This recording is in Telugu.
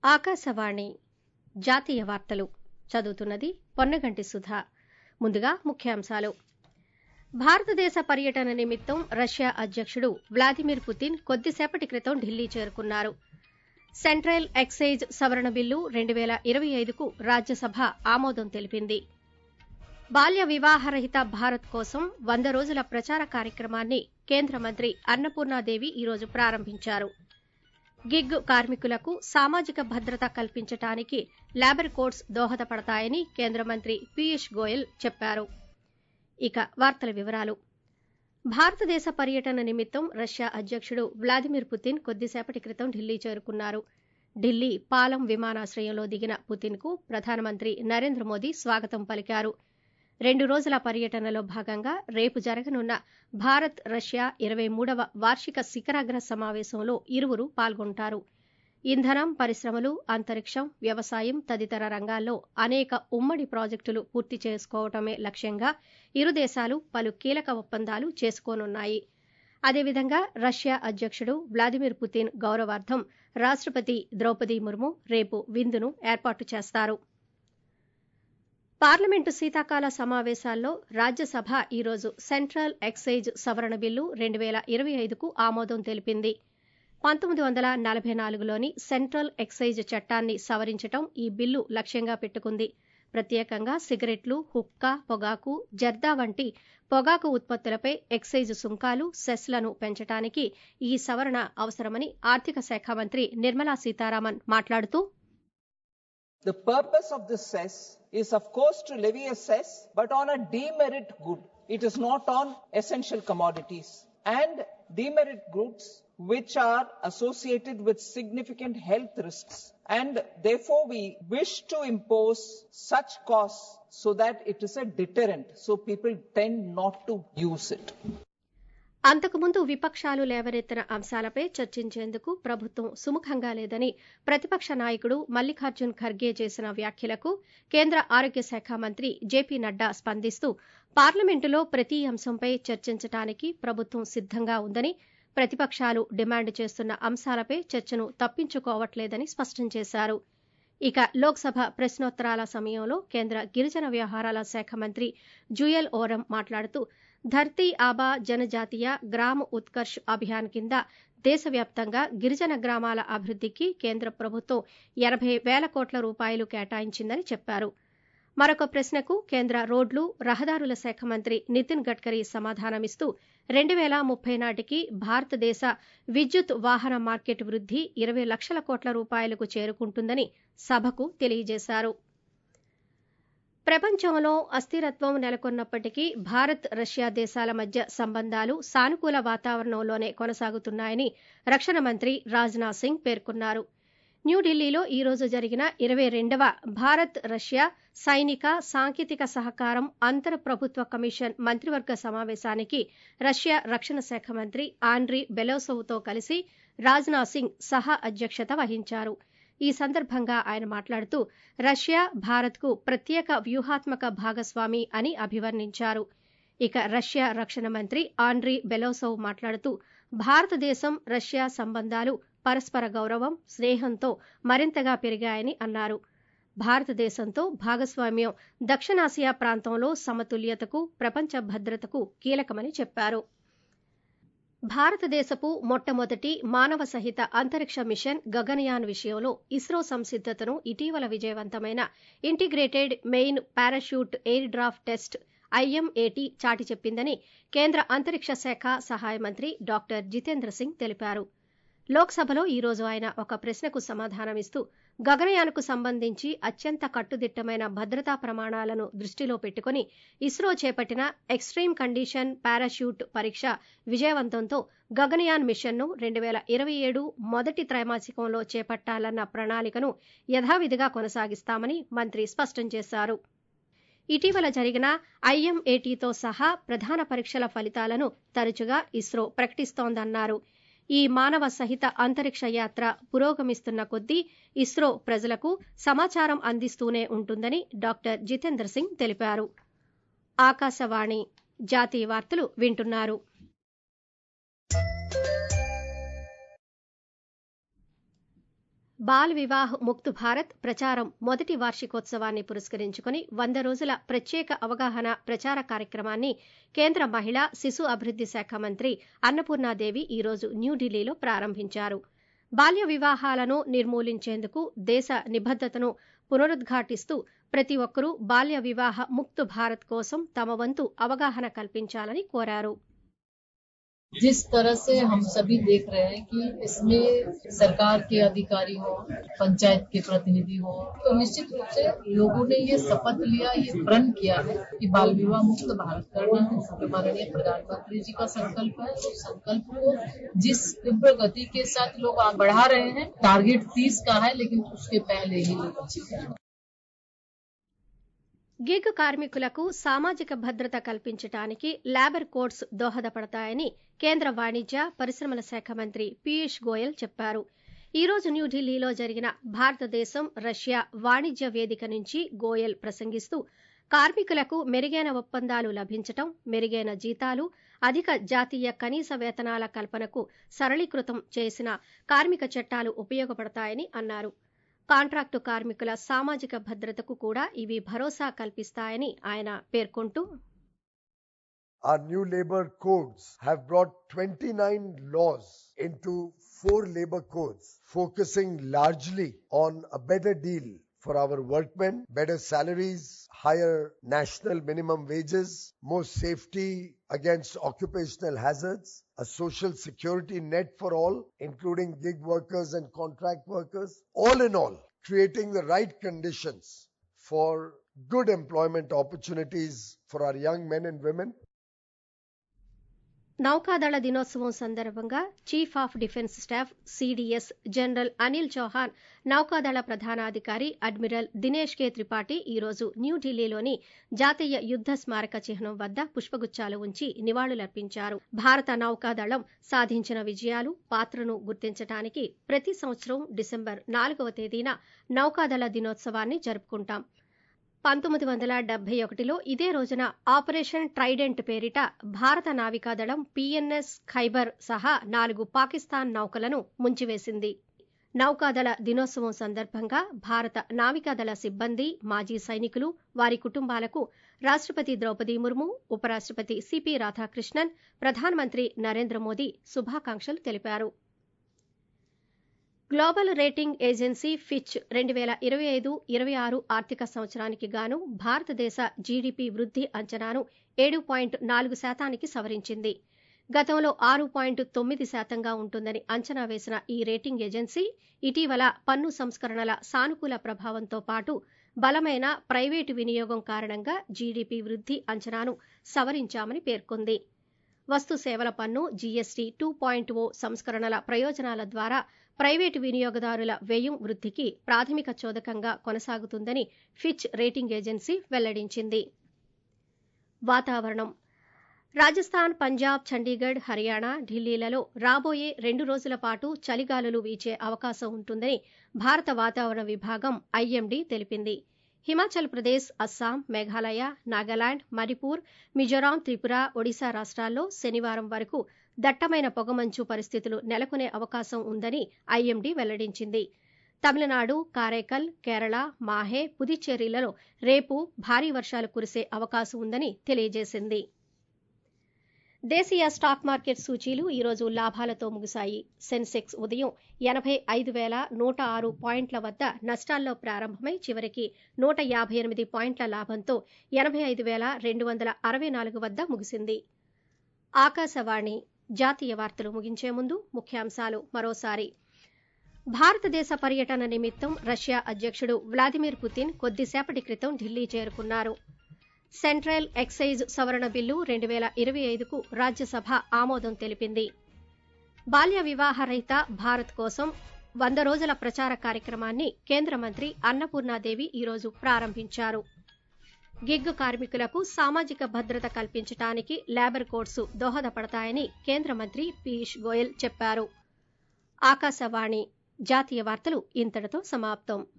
ఆకాశవాణి జాతీయ వార్తలు చదువుతున్నది పొన్నగంటి సుధా. ముందుగా ముఖ్యాంశాలు. భారతదేశ పర్యటన నిమిత్తం రష్యా అధ్యక్షుడు వ్లాదిమిర్ పుతిన్ కొద్దిసేపటి క్రితం ఢిల్లీ చేరుకున్నారు. సెంట్రల్ ఎక్సైజ్ సవరణ బిల్లు 2025కు రాజ్యసభ ఆమోదం తెలిపింది. బాల్య వివాహరహిత భారత్ కోసం 100 రోజుల ప్రచార కార్యక్రమాన్ని కేంద్ర మంత్రి అన్నపూర్ణాదేవి ఈరోజు ప్రారంభించారు. గిగ్ కార్మికులకు సామాజిక భద్రత కల్పించడానికి లేబర్ కోడ్స్ దోహదపడతాయని కేంద్ర మంత్రి పీయూష్ గోయల్ చెప్పారు. ఇక వార్తల వివరాలు. భారతదేశ పర్యటన నిమిత్తం రష్యా అధ్యక్షుడు వ్లాదిమిర్ పుతిన్ కొద్దిసేపటి క్రితం ఢిల్లీ చేరుకున్నారు. ఢిల్లీ పాలం విమానాశ్రయంలో దిగిన పుతిన్కు ప్రధానమంత్రి నరేంద్ర మోదీ స్వాగతం పలికారు. 2 రోజుల పర్యటనలో భాగంగా రేపు జరగనున్న భారత్ రష్యా 23వ వార్షిక శిఖరాగ్ర సమావేశంలో ఇరువురు పాల్గొంటారు. ఇంధనం, పరిశ్రమలు, అంతరిక్షం, వ్యవసాయం తదితర రంగాల్లో అనేక ఉమ్మడి ప్రాజెక్టులు పూర్తి చేసుకోవటమే లక్ష్యంగా ఇరు దేశాలు పలు కీలక ఒప్పందాలు చేసుకోనున్నాయి. అదేవిధంగా రష్యా అధ్యక్షుడు వ్లాదిమిర్ పుతిన్ గౌరవార్థం రాష్టపతి ద్రౌపది ముర్ము రేపు విందును ఏర్పాటు చేస్తారు. పార్లమెంటు శీతాకాల సమావేశాల్లో రాజ్యసభ ఈరోజు సెంట్రల్ ఎక్సైజ్ సవరణ బిల్లు 2025కు ఆమోదం తెలిపింది. 1944లోని సెంట్రల్ ఎక్సైజ్ చట్టాన్ని సవరించడం ఈ బిల్లు లక్ష్యంగా పెట్టుకుంది. ప్రత్యేకంగా సిగరెట్లు, హుక్కా, పొగాకు, జర్దా వంటి పొగాకు ఉత్పత్తులపై ఎక్సైజ్ సుంకాలు, సెస్లను పెంచడానికి ఈ సవరణ అవసరమని ఆర్థిక శాఖ మంత్రి నిర్మలా సీతారామన్ మాట్లాడుతూ, The purpose of this cess is of course to levy a cess but on a demerit good. It is not on essential commodities and demerit goods which are associated with significant health risks, and therefore we wish to impose such costs so that it is a deterrent, so people tend not to use it. అంతకుముందు విపక్షాలు లేవనెత్తిన అంశాలపై చర్చించేందుకు ప్రభుత్వం సుముఖంగా లేదని ప్రతిపక్ష నాయకుడు మల్లికార్జున్ ఖర్గే చేసిన వ్యాఖ్యలకు కేంద్ర ఆరోగ్య శాఖ మంత్రి జేపీ నడ్డా స్పందిస్తూ, పార్లమెంటులో ప్రతి అంశంపై చర్చించడానికి ప్రభుత్వం సిద్దంగా ఉందని, ప్రతిపక్షాలు డిమాండ్ చేస్తున్న అంశాలపై చర్చను తప్పించుకోవట్లేదని స్పష్టం చేశారు. ఇక లోక్సభ ప్రశ్నోత్తరాల సమయంలో కేంద్ర గిరిజన వ్యవహారాల శాఖ మంత్రి జుయల్ ఓరం మాట్లాడుతూ, ధర్తీ ఆబా జనజాతీయ గ్రామ ఉత్కర్ష్ అభియాన్ కింద దేశవ్యాప్తంగా గిరిజన గ్రామాల అభివృద్ధికి కేంద్ర ప్రభుత్వం 80,000 కోట్ల రూపాయలు కేటాయించిందని చెప్పారు. మరొక ప్రశ్నకు కేంద్ర రోడ్లు, రహదారుల శాఖ మంత్రి నితిన్ గడ్కరీ సమాధానమిస్తూ, 2030 నాటికి భారతదేశ విద్యుత్ వాహన మార్కెట్ వృద్ధి 20 లక్షల కోట్ల రూపాయలకు చేరుకుంటుందని సభకు తెలియజేశారు. ప్రపంచంలో అస్థిరత్వం నెలకొన్నప్పటికీ భారత్ రష్యా దేశాల మధ్య సంబంధాలు సానుకూల వాతావరణంలోనే కొనసాగుతున్నాయని రక్షణ మంత్రి రాజ్నాథ్ సింగ్ పేర్కొన్నారు. న్యూఢిల్లీలో ఈ రోజు జరిగిన 22వ భారత్ రష్యా సైనిక, సాంకేతిక సహకారం అంతర్ ప్రభుత్వ కమిషన్ మంత్రివర్గ సమావేశానికి రష్యా రక్షణ శాఖ మంత్రి ఆండ్రీ బెలోసోవ్తో కలిసి రాజ్నాథ్ సింగ్ సహా అధ్యక్షత వహించారు. ఈ సందర్భంగా ఆయన మాట్లాడుతూ, రష్యా భారత్కు ప్రత్యేక వ్యూహాత్మక భాగస్వామి అని అభివర్ణించారు. ఇక రష్యా రక్షణ మంత్రి ఆండ్రీ బెలోసోవ్ మాట్లాడుతూ, భారతదేశం రష్యా సంబంధాలు పరస్పర గౌరవం, స్నేహంతో మరింతగా పెరిగాయని అన్నారు. భారతదేశంతో భాగస్వామ్యం దక్షిణాసియా ప్రాంతంలో సమతుల్యతకు, ప్రపంచ భద్రతకు కీలకమని చెప్పారు. భారతదేశపు మొట్టమొదటి మానవ సహిత అంతరిక్ష మిషన్ గగన్యాన్ విషయంలో ఇస్రో సంసిద్దతను ఇటీవల విజయవంతమైన integrated main parachute air drop test IMAT చాటి చెప్పిందని కేంద్ర అంతరిక్ష శాఖ సహాయ మంత్రి డాక్టర్ జితేంద్ర సింగ్ తెలిపారు. లోక్సభలో ఈ రోజు ఆయన ఒక ప్రశ్నకు సమాధానమిస్తూ, గగనయాన్కు సంబంధించి అత్యంత కట్టుదిట్టమైన భద్రతా ప్రమాణాలను దృష్టిలో పెట్టుకుని ఇస్రో చేపట్టిన ఎక్స్ట్రీమ్ కండిషన్ పారాషూట్ పరీక్ష విజయవంతంతో గగనయాన్ మిషన్ను 2027 మొదటి త్రైమాసికంలో చేపట్టాలన్న ప్రణాళికను యథావిధిగా కొనసాగిస్తామని మంత్రి స్పష్టం చేశారు. ఇటీవల జరిగిన IMATతో సహా ప్రధాన పరీక్షల ఫలితాలను తరచుగా ఇస్రో ప్రకటిస్తోందన్నారు. ఈ మానవ సహిత అంతరిక్ష యాత్ర పురోగమిస్తున్న కొద్దీ ఇస్రో ప్రజలకు సమాచారం అందిస్తూనే ఉంటుందని డాక్టర్ జితేంద్ర సింగ్ తెలిపారు. ఆకాశవాణి జాతీయ వార్తలు వింటున్నారు. బాల్ వివాహ్ ముక్త్ భారత్ ప్రచారం మొదటి వార్షికోత్సవాన్ని పురస్కరించుకుని 100 రోజుల ప్రత్యేక అవగాహన ప్రచార కార్యక్రమాన్ని కేంద్ర మహిళా శిశు అభివృద్ది శాఖ మంత్రి అన్నపూర్ణాదేవి ఈ రోజు న్యూఢిల్లీలో ప్రారంభించారు. బాల్య వివాహాలను నిర్మూలించేందుకు దేశ నిబద్దతను పునరుద్ఘాటిస్తూ ప్రతి ఒక్కరూ బాల్య వివాహ ముక్త్ భారత్ కోసం తమ వంతు అవగాహన కల్పించాలని కోరారు. जिस तरह से हम सभी देख रहे हैं कि इसमें सरकार के अधिकारी हो, पंचायत के प्रतिनिधि हो, तो निश्चित रूप से लोगों ने ये शपथ लिया, ये प्रण किया है कि बाल विवाह मुक्त भारत करना है। माननीय प्रधानमंत्री जी का संकल्प है। तो संकल्प को जिस तीव्र गति के साथ लोग बढ़ा रहे हैं, टारगेट 30 का है, लेकिन उसके पहले ही लोग अचीव करें। గిగ్ కార్మికులకు సామాజిక భద్రత కల్పించడానికి లేబర్ కోడ్స్ దోహదపడతాయని కేంద్ర వాణిజ్య పరిశ్రమల శాఖ మంత్రి పీయూష్ గోయల్ చెప్పారు. ఈ రోజు న్యూఢిల్లీలో జరిగిన భారతదేశం రష్యా వాణిజ్య వేదిక నుంచి గోయల్ ప్రసంగిస్తూ కార్మికులకు మెరుగైన ఒప్పందాలు లభించడం, మెరుగైన జీతాలు, అధిక జాతీయ కనీస వేతనాల కల్పనకు సరళీకృతం చేసిన కార్మిక చట్టాలు ఉపయోగపడతాయని అన్నారు. కాంట్రాక్టు కార్మికుల సామాజిక భద్రతకు కూడా ఇవి భరోసా కల్పిస్తాయని ఆయన పేర్కొంటూ Our new labor codes have brought 29 laws into 4 labor codes, focusing largely on a better deal for our workmen, better salaries, higher national minimum wages, more safety against occupational hazards, a social security net for all, including gig workers and contract workers. All in all, creating the right conditions for good employment opportunities for our young men and women. నౌకాదళ దినోత్సవం సందర్భంగా chief of defence staff CDS general Anil Chauhan, నౌకాదళ ప్రధానాధికారి అడ్మిరల్ దినేష్ కే త్రిపాఠి ఈ రోజు న్యూఢిల్లీలోని జాతీయ యుద్ద స్మారక చిహ్నం వద్ద పుష్పగుచ్చాలు ఉంచి నివాళులర్పించారు. భారత నౌకాదళం సాధించిన విజయాలు, పాత్రను గుర్తించడానికి ప్రతి సంవత్సరం డిసెంబర్ 4వ తేదీన నౌకాదళ దినోత్సవాన్ని జరుపుకుంటాం. 1971లో ఇదే రోజున ఆపరేషన్ ట్రైడెంట్ పేరిట భారత నావికాదళం పిఎన్ఎస్ ఖైబర్ సహా 4 పాకిస్తాన్ నౌకలను ముంచివేసింది. నౌకాదళ దినోత్సవం సందర్భంగా భారత నావికాదళ సిబ్బంది, మాజీ సైనికులు, వారి కుటుంబాలకు రాష్టపతి ద్రౌపది ముర్ము, ఉపరాష్టపతి సిపి రాధాకృష్ణన్, ప్రధానమంత్రి నరేంద్ర మోదీ శుభాకాంక్షలు తెలిపారు. గ్లోబల్ రేటింగ్ ఏజెన్సీ ఫిచ్ 2025-26 ఆర్థిక సంవత్సరానికి గాను భారతదేశ జీడీపీ వృద్ధి అంచనాను 7.4% సవరించింది. గతంలో 6.9% ఉంటుందని అంచనా వేసిన ఈ రేటింగ్ ఏజెన్సీ ఇటీవల పన్ను సంస్కరణల సానుకూల ప్రభావంతో పాటు బలమైన ప్రైవేటు వినియోగం కారణంగా జీడీపీ వృద్ధి అంచనాను సవరించామని పేర్కొంది. వస్తు సేవల పన్ను జీఎస్టీ 2.0 సంస్కరణల ప్రయోజనాల ద్వారా ప్రైవేటు వినియోగదారుల వ్యయం వృద్ధికి ప్రాథమిక చోదకంగా కొనసాగుతుందని ఫిచ్ రేటింగ్ ఏజెన్సీ వెల్లడించింది. వాతావరణం. రాజస్థాన్, పంజాబ్, చండీగఢ్, హర్యానా, ఢిల్లీలలో రాబోయే 2 రోజుల పాటు చలిగాలులు వీచే అవకాశం ఉంటుందని భారత వాతావరణ విభాగం ఐఎండీ తెలిపింది. హిమాచల్ ప్రదేశ్, అస్సాం, మేఘాలయ, నాగాలాండ్, మణిపూర్, మిజోరాం, త్రిపుర, ఒడిశా రాష్ట్రాల్లో శనివారం వరకు దట్టమైన పొగమంచు పరిస్థితులు నెలకొనే అవకాశం ఉందని ఐఎండీ వెల్లడించింది. తమిళనాడు, కారైకల్, కేరళ, మాహే, పుదుచ్చేరిలలో రేపు భారీ వర్షాలు కురిసే అవకాశం ఉందని తెలియజేసింది. దేశీయ స్టాక్ మార్కెట్ సూచీలు ఈ రోజు లాభాలతో ముగిశాయి. సెన్సెక్స్ ఉదయం 85,106 పాయింట్ల వద్ద నష్టాల్లో ప్రారంభమై చివరికి 158 పాయింట్ల లాభంతో 85,264 వద్ద ముగిసింది. ఆకాశవాణి జాతీయ వార్తలు ముగించే ముందు ముఖ్యాంశాలు మరోసారి. భారతదేశ పర్యటన నిమిత్తం రష్యా అధ్యక్షుడు వ్లాదిమిర్ పుతిన్ కొద్దిసేపటి క్రితం ఢిల్లీ చేరుకున్నారు. సెంట్రల్ ఎక్సైజ్ సవరణ బిల్లు 2025కు రాజ్యసభ ఆమోదం తెలిపింది. బాల్య వివాహ రహిత భారత్ కోసం 100 రోజుల ప్రచార కార్యక్రమాన్ని కేంద్ర మంత్రి అన్నపూర్ణాదేవి ఈరోజు ప్రారంభించారు. గిగ్ కార్మికులకు సామాజిక భద్రత కల్పించడానికి లేబర్ కోడ్స్ దోహదపడతాయని కేంద్ర మంత్రి పీయూష్ గోయల్ చెప్పారు. ఆకాశవాణి జాతీయ వార్తలు ఇంతటితో సమాప్తం.